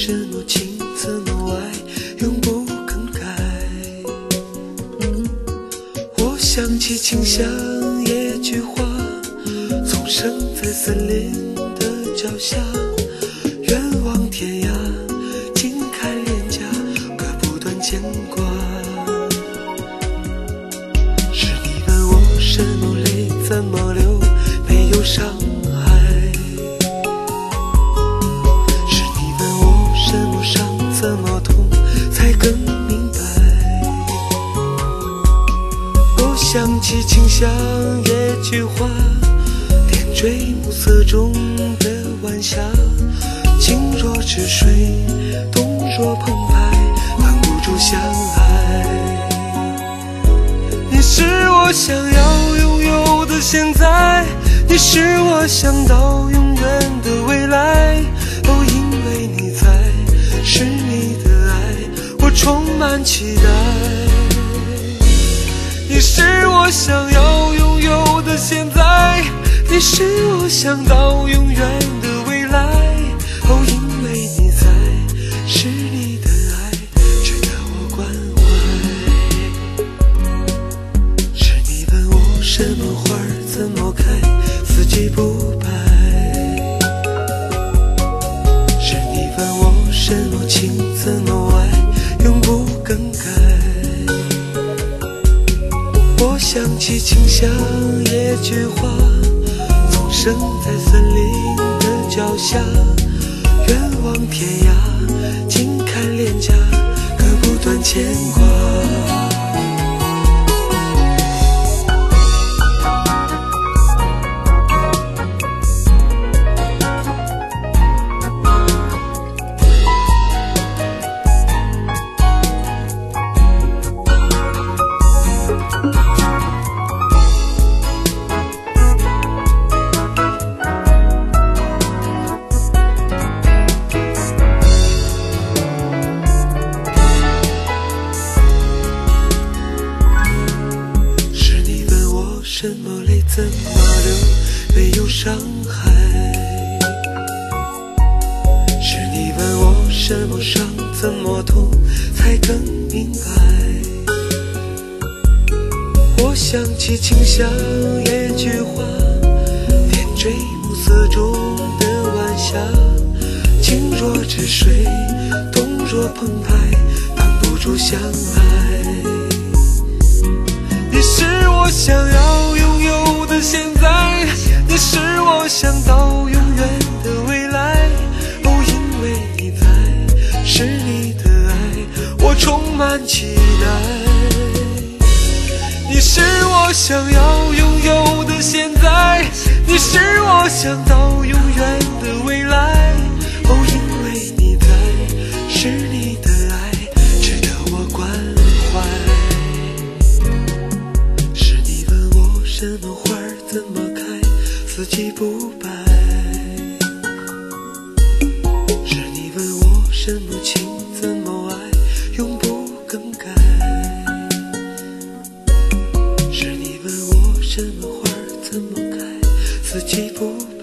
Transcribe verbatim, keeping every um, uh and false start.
什么情怎么爱，永不更改。我想起清香野菊花，丛生在森林的脚下，远望天涯，近看脸颊，割不断牵挂。是你问我什么泪怎么流，没有伤害。是你问我什么伤怎么痛，才更明白。我想起清香野菊花，点缀暮色中的晚霞，情若止水，动若澎湃，挡不住相爱。你是我想要拥有的现在，你是我想到永远的未来。哦，因为你在，是你的爱，我充满期待。你是我想要拥有的现在，你是我想到永远的未来。哦，因为你在，是你的爱，值得我关怀。是你问我什么花儿怎么开，四季不败。是你问我什么情怎么爱，永不更改。我想起清香野菊花，丛生在森林的脚下，远望天涯，近看脸颊，割不断牵挂。什么泪怎么流，没有伤害。是你问我什么伤怎么痛，才更明白。我想起清香野菊花，点缀暮色中的晚霞，情若止水，动若澎湃，挡不住相爱。你是我想要拥有的现在，你是我想到永远的未来。哦，因为你在，是你的爱，我充满期待。你是我想要拥有的现在，你是我想到永远的未来。哦，因为你在，是你的爱，值得我关怀。什么花儿怎么开，四季不败。是你问我什么情怎么爱，永不更改。是你问我什么花儿怎么开，四季不败。